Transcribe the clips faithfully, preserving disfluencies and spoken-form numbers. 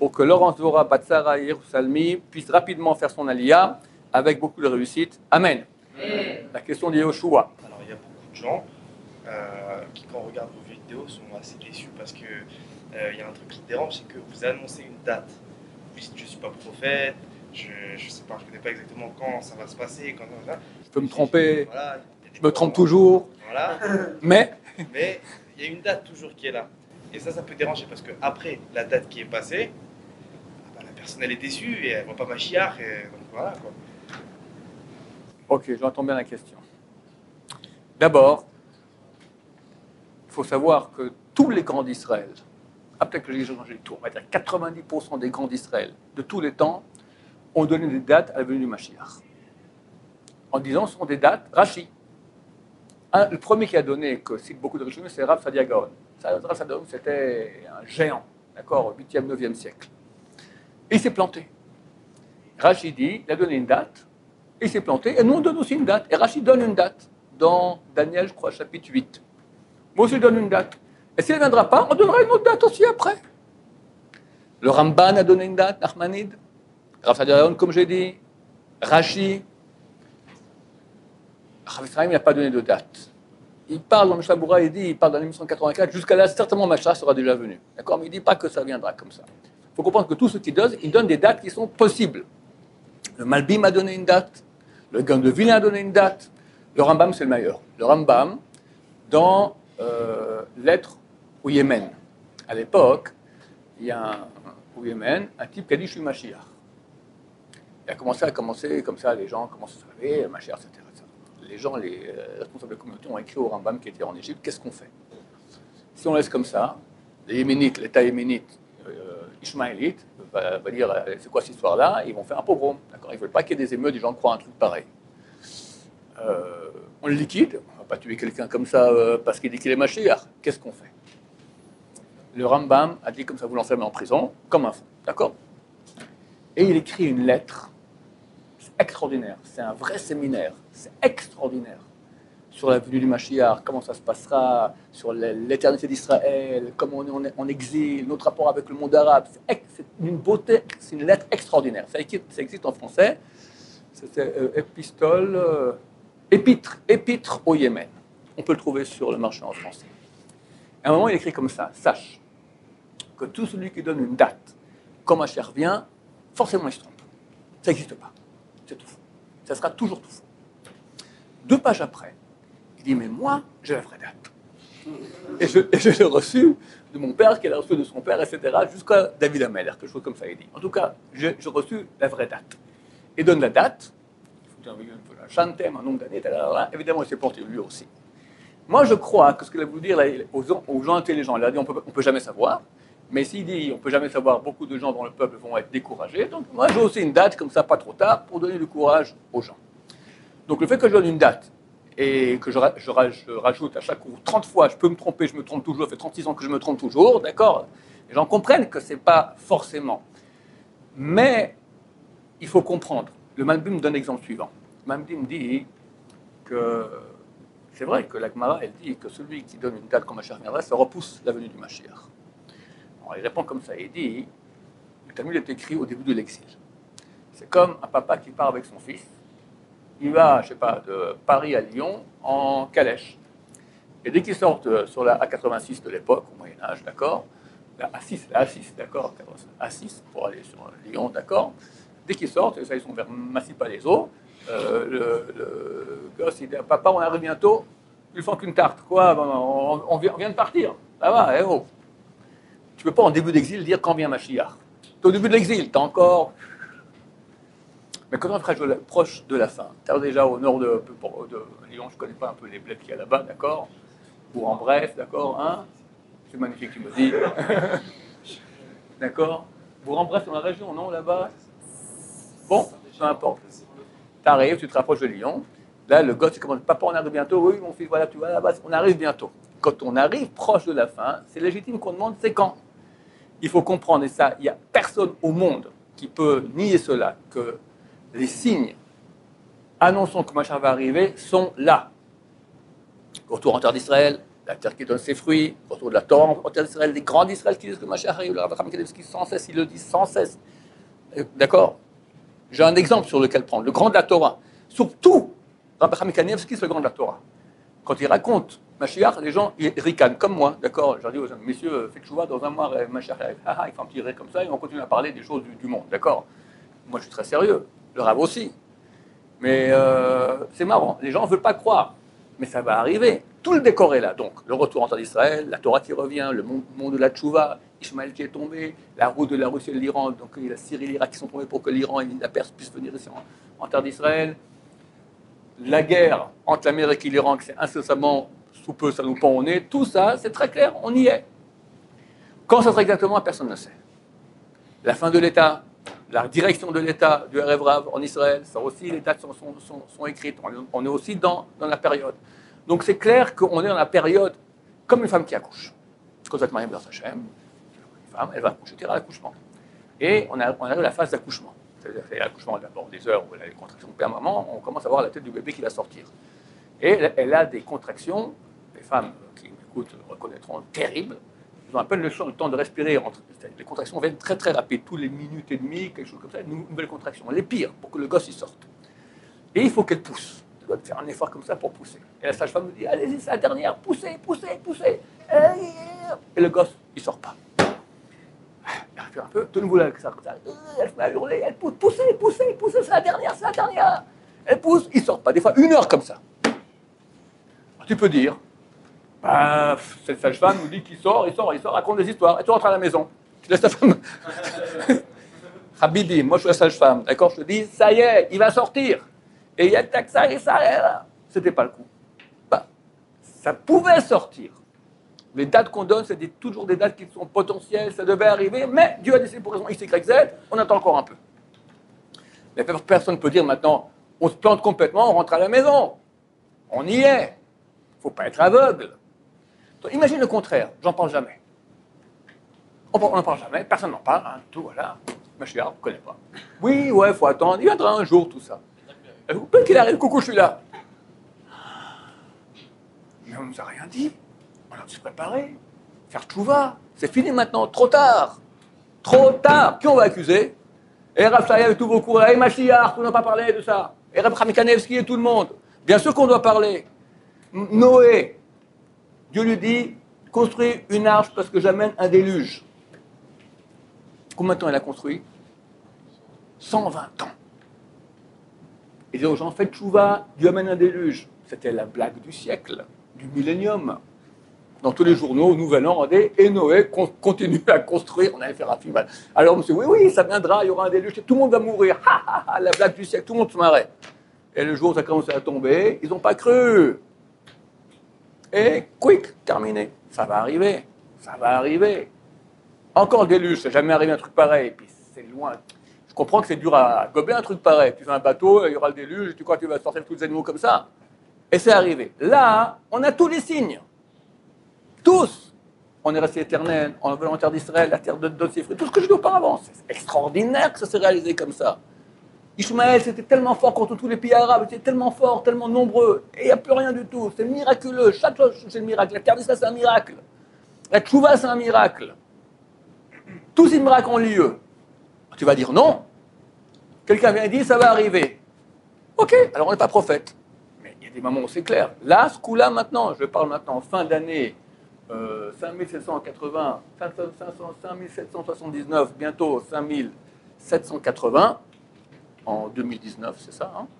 pour que Laurence Dvorah Batsara Yerushalmi puisse rapidement faire son aliyah avec beaucoup de réussite. Amen. Amen. La question de Yoshua. Alors, il y a beaucoup de gens euh, qui, quand on regarde vos vidéos, sont assez déçus parce qu'il euh, y a un truc qui dérange, c'est que vous annoncez une date. Vous dites, je ne suis pas prophète, je ne sais pas, je connais pas exactement quand ça va se passer. Quand, quand, quand. Je peux me tromper, voilà, je me trompe toujours, voilà. mais mais il y a une date toujours qui est là. Et ça, ça peut déranger parce qu'après la date qui est passée, bah, la personne elle est déçue et elle ne voit pas Mashiach. Et donc voilà quoi. Ok, j'entends bien la question. D'abord, il faut savoir que tous les grands d'Israël, ah, peut-être que j'ai changé le tour, on va dire quatre-vingt-dix pour cent des grands d'Israël de tous les temps ont donné des dates à la venue du Mashiach. En disant ce sont des dates, Rashi. Un, le premier qui a donné, que cite beaucoup de Rishonim, c'est Rav Sadia Gaon. Rav Sadia Gaon, c'était un géant, d'accord, au huitième, neuvième siècle. Et il s'est planté. Rashi dit, il a donné une date, et il s'est planté, et nous on donne aussi une date. Et Rashi donne une date, dans Daniel, je crois, chapitre huit. Moi aussi, je donne une date. Et si elle ne viendra pas, on donnera une autre date aussi après. Le Ramban a donné une date, Nachmanide. Rav Sadia Gaon, comme j'ai dit. Rashi. Rav Israël n'a pas donné de date. Il parle dans le Mishabura, il dit, il parle dans mille cent quatre-vingt-quatre, jusqu'à là, certainement Mashiach sera déjà venu. D'accord? Mais il ne dit pas que ça viendra comme ça. Il faut comprendre que tout ce qu'il donne, il donne des dates qui sont possibles. Le Malbim a donné une date, le Gaon de Vilna a donné une date, le Rambam, c'est le meilleur. Le Rambam, dans euh, Lettres au Yémen. À l'époque, il y a un, au Yémen un type qui a dit, je suis Mashiach. Il a commencé à commencer comme ça, les gens commencent à se lever, Mashiach, et cetera Les gens, les responsables de la communauté ont écrit au Rambam qui était en Égypte, qu'est-ce qu'on fait? Si on laisse comme ça, les Yéménites, l'État yéménite, euh, Ishmaélite, va, va dire, c'est quoi cette histoire-là? Ils vont faire un pogrom, d'accord? Ils ne veulent pas qu'il y ait des émeutes, des gens croient un truc pareil. Euh, on le liquide, on ne va pas tuer quelqu'un comme ça euh, parce qu'il dit qu'il est Mashiach. Qu'est-ce qu'on fait? Le Rambam a dit comme ça, vous l'enfermez en prison, comme un fou, d'accord? Et il écrit une lettre. C'est extraordinaire, c'est un vrai séminaire, c'est extraordinaire. Sur la venue du Mashiach, comment ça se passera, sur l'éternité d'Israël, comment on est en exil, notre rapport avec le monde arabe. C'est une beauté, c'est une lettre extraordinaire. Ça existe, ça existe en français, c'est euh, épistole, euh, épître, épître au Yémen. On peut le trouver sur le marché en français. À un moment, il écrit comme ça, sache que tout celui qui donne une date, quand Mashiach vient, forcément il se trompe. Ça n'existe pas. C'est tout faux. Ça sera toujours tout faux. Deux pages après, il dit, mais moi, j'ai la vraie date. Et je, et je l'ai reçu de mon père, qui l'a reçu de son père, et cetera, jusqu'à David Ameller, quelque chose comme ça, il dit. En tout cas, j'ai, j'ai reçu la vraie date. Il donne la date, il faut dire, un chantem, un nombre d'années, évidemment, il s'est planté lui aussi. Moi, je crois que ce qu'il a voulu dire là, aux, aux gens intelligents, il a dit, on peut, ne peut jamais savoir. Mais s'il dit, on ne peut jamais savoir, beaucoup de gens dans le peuple vont être découragés. Donc moi, j'ai aussi une date, comme ça, pas trop tard, pour donner du courage aux gens. Donc le fait que je donne une date, et que je, je, je rajoute à chaque coup trente fois, je peux me tromper, je me trompe toujours, ça fait trente-six ans que je me trompe toujours, d'accord? Les gens comprennent que ce n'est pas forcément. Mais il faut comprendre. Le Malbim donne l'exemple suivant. Le Malbim dit que c'est vrai que la Gemara, elle dit que celui qui donne une date quand Mashiach viendra, ça repousse la venue du Mashiach. Alors, il répond comme ça, il dit, le Talmud est écrit au début de l'exil. C'est comme un papa qui part avec son fils, il va, je sais pas, de Paris à Lyon en calèche. Et dès qu'ils sortent sur la A quatre-vingt-six de l'époque, au Moyen-Âge, d'accord, la A six, la A six, d'accord, A six pour aller sur Lyon, d'accord, dès qu'ils sortent, et ça, ils sont vers Massy-Palaiseau, euh, le, le gosse, il dit, papa, on arrive bientôt, ils font qu'une tarte, quoi, on, on, vient, on vient de partir, ça va, eh oh. Tu ne peux pas en début d'exil dire quand vient Mashiach. Tu es au début de l'exil, tu es encore... Mais quand on est proche de la fin, tu es déjà au nord de, de Lyon, je ne connais pas un peu les bleds qu'il y a là-bas, d'accord? Ou en Brest, d'accord, hein? C'est magnifique, tu me dis. D'accord? Bourg-en-Bresse, dans la région, non, là-bas? Bon, peu importe. Tu arrives, tu te rapproches de Lyon. Là, le gosse, il commence, papa, on arrive bientôt. Oui, mon fils, voilà, tu vas là-bas, on arrive bientôt. Quand on arrive proche de la fin, c'est légitime qu'on demande c'est quand. Il faut comprendre, et ça, il n'y a personne au monde qui peut nier cela, que les signes annonçant que Mashiach va arriver sont là. Retour en terre d'Israël, la terre qui donne ses fruits, autour de la Torah, en terre d'Israël, les grands d'Israël qui disent que Mashiach arrive, le Rav Chaim Kanievski, sans cesse, ils le disent sans cesse. D'accord? J'ai un exemple sur lequel prendre, le grand de la Torah. Surtout, Rav Chaim Kanievski, c'est le grand de la Torah. Quand il raconte Mashiach, les gens ils ricanent, comme moi, d'accord? Je leur dis aux gens, messieurs, faites chouva, dans un mois, Mashiach arrive. Ah, ah, ils font un petit rire comme ça, et on continue à parler des choses du, du monde, d'accord? Moi, je suis très sérieux, le Rav aussi. Mais euh, c'est marrant, les gens ne veulent pas croire, mais ça va arriver. Tout le décor est là, donc le retour en terre d'Israël, la Torah qui revient, le monde, monde de la Tchouva, Ishmaël qui est tombé, la route de la Russie et de l'Iran, donc il y a la Syrie et l'Irak qui sont tombés pour que l'Iran et la Perse puissent venir ici en, en terre d'Israël. La guerre entre l'Amérique et l'Iran, c'est incessamment, sous peu, ça nous pend au nez. Tout ça, c'est très clair, on y est. Quand ça sera exactement, personne ne sait. La fin de l'État, la direction de l'État du Erev Rav en Israël, ça aussi, les dates sont, sont, sont, sont écrites. On est aussi dans, dans la période. Donc c'est clair qu'on est dans la période comme une femme qui accouche. Quand ça te marie dans sa chaîne, une femme, elle va accoucher, à l'accouchement. Et on a, on a la phase d'accouchement. C'est-à-dire que l'accouchement d'abord des heures où elle a les contractions permanentes, on commence à voir la tête du bébé qui va sortir. Et elle, elle a des contractions, les femmes qui m'écoutent reconnaîtront, terribles. Ils ont à peine le, le temps de respirer. Entre, les contractions viennent très très rapides, tous les minutes et demie, quelque chose comme ça, une nouvelle contraction. Les pires, pour que le gosse y sorte. Et il faut qu'elle pousse. Elle doit faire un effort comme ça pour pousser. Et la sage-femme nous dit, allez-y, c'est la dernière, poussez, poussez, poussez. Et le gosse, il ne sort pas. Elle fait un peu, de nouveau là, avec ça, elle se met à hurler, elle pousse, poussez, poussez, poussez, c'est la dernière, c'est la dernière. Elle pousse, il ne sort pas. Des fois, une heure comme ça. Alors, tu peux dire, bah, cette sage-femme nous dit qu'il sort, il sort, il sort, raconte des histoires, et tu rentres à la maison. Tu laisses ta femme. Habibi, moi je suis la sage-femme, d'accord? Je te dis, ça y est, il va sortir. Et il y a que ça et ça, et là. C'était pas le coup. Bah, ça pouvait sortir. Les dates qu'on donne, c'est des, toujours des dates qui sont potentielles, ça devait arriver, mais Dieu a décidé pour raison X, Y, Z, on attend encore un peu. Mais personne ne peut dire maintenant, on se plante complètement, on rentre à la maison. On y est. Il ne faut pas être aveugle. Donc, imagine le contraire, j'en parle jamais. On n'en parle jamais, personne n'en parle, hein, tout, voilà. Mashiach, on ne connaît pas. Oui, ouais, il faut attendre, il viendra un jour, tout ça. Peut-être qu'il arrive, coucou, je suis là. Mais on ne nous a rien dit. On a dû se préparer, faire tchouva. C'est fini maintenant, trop tard. Trop tard. Qui on va accuser? Et Rav Shaya avec tous vos cours, et Mashiach, on n'a pas parlé de ça. Et Rav Chaim Kanievski et tout le monde. Bien sûr qu'on doit parler. Noé, Dieu lui dit, construis une arche parce que j'amène un déluge. Combien de temps elle a construit? cent vingt ans. Il dit aux gens, faites tchouva, Dieu amène un déluge. C'était la blague du siècle, du millénium. Dans tous les journaux, Nouvel An, rendez, et Noé continue à construire. On allait faire un film. Alors, monsieur, oui, oui, ça viendra, il y aura un déluge, tout le monde va mourir. Ha, ha, ha, la blague du siècle, tout le monde se marrait. Et le jour où ça a commencé à tomber, ils n'ont pas cru. Et quick, terminé. Ça va arriver, ça va arriver. Encore le déluge, ça n'est jamais arrivé un truc pareil. Et puis c'est loin. Je comprends que c'est dur à gober un truc pareil. Tu fais un bateau, il y aura le déluge, tu crois que tu vas sortir tous les animaux comme ça. Et c'est arrivé. Là, on a tous les signes. Tous. On est resté éternel, on veut en terre d'Israël, la terre de donne ses fruits. Tout ce que je dis auparavant. C'est extraordinaire que ça s'est réalisé comme ça. Ishmaël, c'était tellement fort contre tous les pays arabes, c'était tellement fort, tellement nombreux, et il n'y a plus rien du tout. C'est miraculeux. Chaque chose, c'est le miracle. La terre d'Israël, c'est un miracle. La tchouva, c'est un miracle. Tous ces miracles ont lieu. Tu vas dire non. Quelqu'un vient et dit, ça va arriver. Ok, alors on n'est pas prophète. Mais il y a des moments où c'est clair. Là, ce coup-là, maintenant, je parle maintenant, fin d'année, euh, cinq mille sept cent quatre-vingts, cinq mille sept cent soixante-dix-neuf, bientôt cinq mille sept cent quatre-vingts, en deux mille dix-neuf, c'est ça, hein?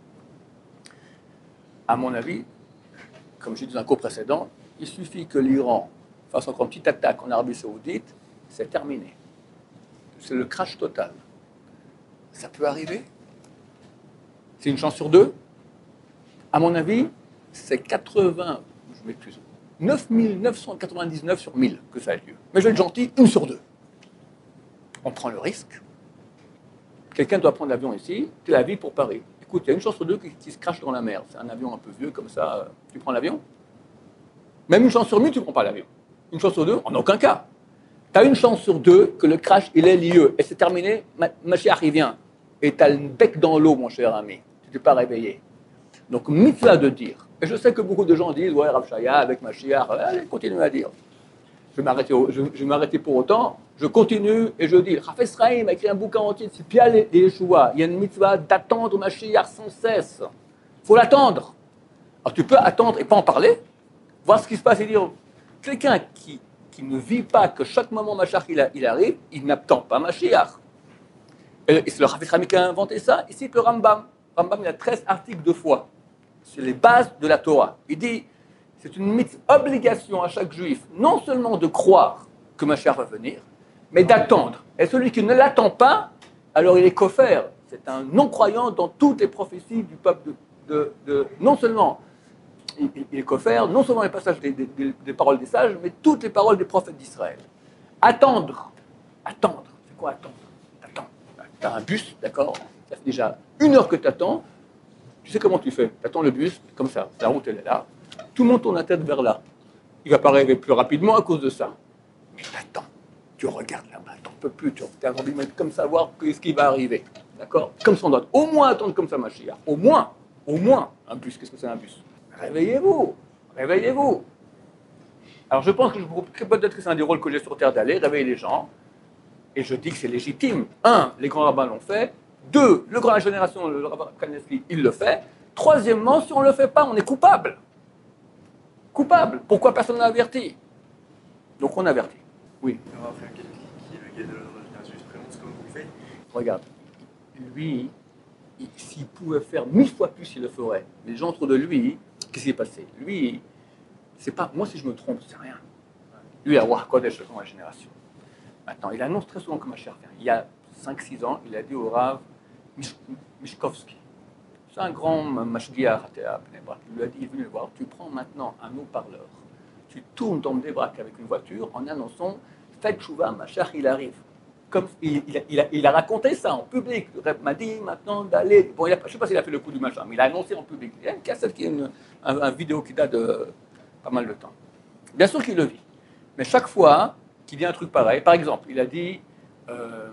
À mon avis, comme j'ai dit dans un cours précédent, il suffit que l'Iran fasse encore une petite attaque en Arabie Saoudite, c'est terminé. C'est le crash total. Ça peut arriver. C'est une chance sur deux. À mon avis, c'est quatre-vingts, je m'excuse, neuf mille neuf cent quatre-vingt-dix-neuf sur mille que ça a lieu. Mais je vais être gentil, une sur deux. On prend le risque. Quelqu'un doit prendre l'avion ici, Tel Aviv pour Paris. Écoute, il y a une chance sur deux qui, qui se crache dans la mer. C'est un avion un peu vieux comme ça. Tu prends l'avion? Même une chance sur mille, tu ne prends pas l'avion. Une chance sur deux, en aucun cas. Tu as une chance sur deux que le crash, il ait lieu. Et c'est terminé, Mashiach, il vient. Et tu as le bec dans l'eau, mon cher ami. Tu ne t'es pas réveillé. Donc, mitzvah de dire. Et je sais que beaucoup de gens disent, ouais, Rav Shaya, avec Mashiach, allez, continuez à dire. Je vais m'arrêter, je, je vais m'arrêter pour autant, je continue et je dis, Chafetz Chaim a écrit un bouquin entier, c'est Pia et Yeshua. Il y a une mitzvah d'attendre Mashiach sans cesse. Il faut l'attendre. Alors tu peux attendre et pas en parler, voir ce qui se passe et dire, quelqu'un qui, qui ne vit pas que chaque moment Mashiach il, il arrive, il n'attend pas Mashiach. Et c'est le Chafetz Chaim qui a inventé ça, il cite le Rambam. Rambam, il a treize articles de foi. C'est les bases de la Torah. Il dit, c'est une obligation à chaque juif, non seulement de croire que Mashiach va venir, mais d'attendre. Et celui qui ne l'attend pas, alors il est koffer. C'est un non-croyant dans toutes les prophéties du peuple de... de, de non seulement il, il est koffer, non seulement les passages des, des, des, des paroles des sages, mais toutes les paroles des prophètes d'Israël. Attendre. Attendre. C'est quoi attendre? Attends. Tu as un bus, d'accord? Ça fait déjà une heure que tu attends. Tu sais comment tu fais? Tu attends le bus, comme ça. La route, elle est là. Tout le monde tourne la tête vers là. Il ne va pas arriver plus rapidement à cause de ça. Mais t'attends, tu regardes là-bas, t'en peux plus, tu as envie de mettre comme ça, voir ce qui va arriver. D'accord? Comme ça, on doit au moins attendre comme ça, Mashiach. Au moins, au moins, un bus. Qu'est-ce que c'est un bus? Réveillez-vous, réveillez-vous. Alors je pense que je, peut-être que c'est un des rôles que j'ai sur Terre d'aller, réveiller les gens. Et je dis que c'est légitime. Un, les grands rabbins l'ont fait. Deux, le grand génération, le rabbin Kanesli, il le fait. Troisièmement, si on ne le fait pas, on est coupable. Coupable. Pourquoi personne n'a averti? Donc on avertit. Oui. On va faire quelqu'un qui est le gars de la génération, il se présente comme vous le faites. Regarde, lui, il, s'il pouvait faire mille fois plus, il le ferait. Mais les gens autour de lui, qu'est-ce qui s'est passé? Lui, c'est pas. Moi, si je me trompe, c'est rien. Lui, à War Kodesh, le grand de la génération. Maintenant, il annonce très souvent que Mashiach vient. Il y a cinq six ans, il a dit au Rav Mishkovski. C'est un grand mashgiach à Bnei Brak. Il lui a dit, il est venu le voir, tu prends maintenant un haut-parleur, tu tournes dans Bnei Brak avec une voiture en annonçant, faites chouva, Mashiach, il arrive. Comme, il, il, a, il, a, il a raconté ça en public. Le Reb m'a dit maintenant d'aller. Bon, il a, je ne sais pas s'il a fait le coup du machin, mais il a annoncé en public. Il y a une cassette qui est une, un, un vidéo qui date de pas mal de temps. Bien sûr qu'il le vit. Mais chaque fois qu'il dit un truc pareil, par exemple, il a dit, euh,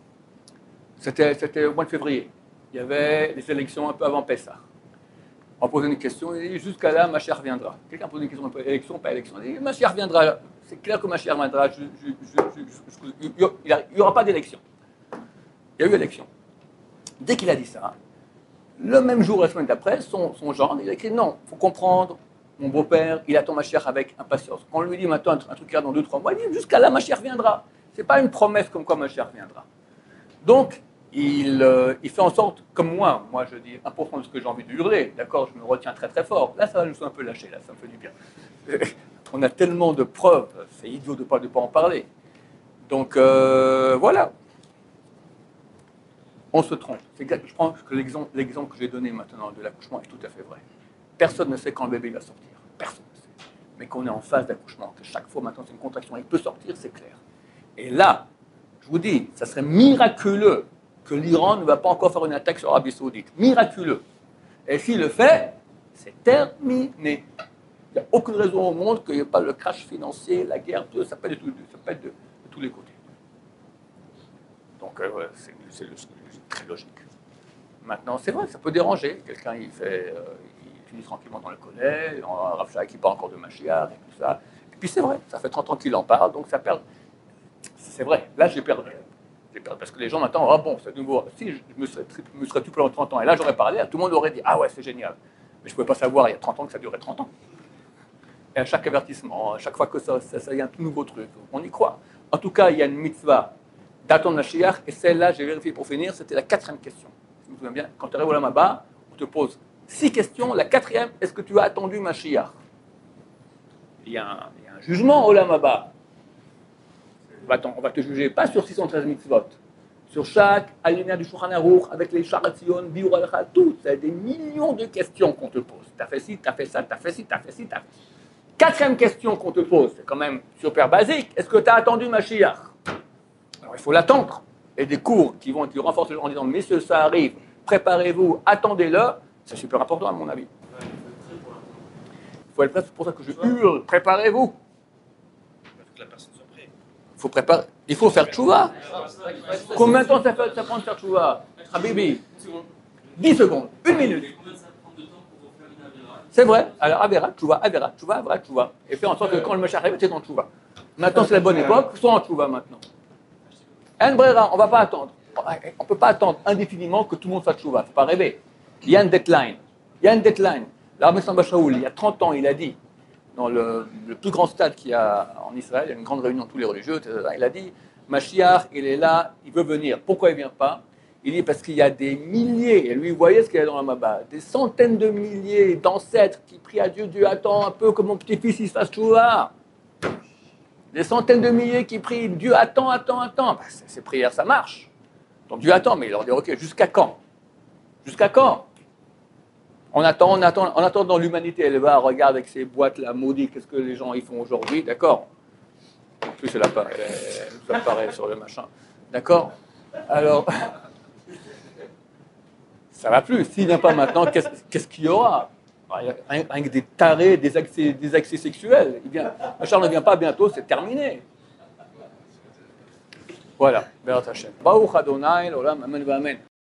c'était, c'était au mois de février, il y avait les élections un peu avant Pessah. On posait une question, il dit jusqu'à là, Mashiach viendra. Quelqu'un pose une question, élection, pas élection. Il dit Mashiach viendra. C'est clair que Mashiach viendra. Je, je, je, je, je, il n'y aura pas d'élection. Il y a eu élection. Dès qu'il a dit ça, le même jour, la semaine d'après, son, son gendre, il a écrit non, il faut comprendre. Mon beau-père, il attend Mashiach avec impatience. Quand on lui dit maintenant un truc qui a dans deux trois mois, il dit jusqu'à là, Mashiach viendra. Ce n'est pas une promesse comme quoi Mashiach viendra. Donc, il, euh, il fait en sorte, comme moi, moi je dis un pour cent de ce que j'ai envie de hurler, d'accord, je me retiens très très fort. Là, ça va, je me suis un peu lâché, là, ça me fait du bien. On a tellement de preuves, c'est idiot de ne pas, de pas en parler. Donc, euh, voilà. On se trompe. C'est, je pense que l'exemple, l'exemple que j'ai donné maintenant de l'accouchement est tout à fait vrai. Personne ne sait quand le bébé va sortir. Personne ne sait. Mais qu'on est en phase d'accouchement, que chaque fois maintenant c'est une contraction, il peut sortir, c'est clair. Et là, je vous dis, ça serait miraculeux que l'Iran ne va pas encore faire une attaque sur l'Arabie Saoudite. Miraculeux. Et s'il le fait, c'est terminé. Il n'y a aucune raison au monde qu'il n'y ait pas le crash financier, la guerre, tout, ça peut être de, ça peut être de, de tous les côtés. Donc, euh, c'est, c'est, le, c'est très logique. Maintenant, c'est vrai, ça peut déranger. Quelqu'un, il fait, euh, il finit tranquillement dans le collet, un Rav Shaya qui parle encore de Mashiach et tout ça. Et puis c'est vrai, ça fait trente ans qu'il en parle, donc ça perd. C'est vrai, là j'ai perdu. J'ai perdu. Parce que les gens maintenant, ah bon, c'est nouveau. Si je me serais, me serais tout pendant trente ans, et là j'aurais parlé, tout le monde aurait dit, ah ouais, c'est génial. Mais je ne pouvais pas savoir il y a trente ans que ça durait trente ans. Et à chaque avertissement, à chaque fois que ça, ça, ça y a un tout nouveau truc, on y croit. En tout cas, il y a une mitzvah d'attendre Mashiach, et celle-là, j'ai vérifié pour finir, c'était la quatrième question. Je me souviens bien, quand tu arrives au Olam Haba, on te pose six questions. La quatrième, est-ce que tu as attendu Mashiach? Il y a un, il y a un jugement au Olam Haba. On va te juger pas sur six cent treize mitzvot, sur chaque alinéa du Shulchan Aruch, avec les Sharatzion, Biur Halacha, tout. C'est des millions de questions qu'on te pose. Tu as fait ci, tu as fait ça, tu as fait ci, tu as fait ci, tu as fait ci. Quatrième question qu'on te pose, c'est quand même super basique. Est-ce que tu as attendu Mashiach? Alors il faut l'attendre. Et des cours qui vont qui renforcent les gens en disant messieurs, ça arrive, préparez-vous, attendez-le, c'est super important à mon avis. Il faut être prêt, c'est pour ça que je hurle, préparez-vous. Il faut que la personne soit prête. Il faut préparer, il faut faire tchouva. Combien de temps ça, fait, ça prend de faire tchouva? Habibi, dix secondes, une minute. C'est vrai. Alors, Avera, Tchouva, Avera, Tchouva, Avera, Tchouva. Et fait en sorte que quand le Mashiach arrive, c'est en Tchouva. Maintenant, c'est la bonne époque, soit en Tchouva maintenant. En Brera, on ne va pas attendre. On ne peut pas attendre indéfiniment que tout le monde fasse Tchouva. Il ne faut pas rêver. Il y a une deadline. Il y a une deadline. L'armée Samba Shaoul, il y a trente ans, il a dit, dans le, le plus grand stade qu'il y a en Israël, il y a une grande réunion de tous les religieux, il a dit, Mashiach, il est là, il veut venir. Pourquoi il ne vient pas? Il dit parce qu'il y a des milliers, et lui, vous voyez ce qu'il y a dans la Maba, des centaines de milliers d'ancêtres qui prient à Dieu, Dieu attend un peu que mon petit-fils il se fasse Tchouva. Des centaines de milliers qui prient, Dieu attend, attend, attend. Ben, ces prières, ça marche. Donc Dieu attend, mais il leur dit, ok, jusqu'à quand? Jusqu'à quand? On attend, on attend, en attendant l'humanité, elle va, regarde avec ces boîtes-là maudites, qu'est-ce que les gens y font aujourd'hui, d'accord? En plus, elle apparaît, elle nous apparaît sur le machin, d'accord? Alors, ça va plus. S'il vient pas maintenant, qu'est-ce, qu'est-ce qu'il y aura? Rien que des tarés, des accès, des accès sexuels. Il vient, Charles ne vient pas bientôt, c'est terminé. Voilà. Baruch Hashem. Baruch Adonai, l'olam, amen, amen.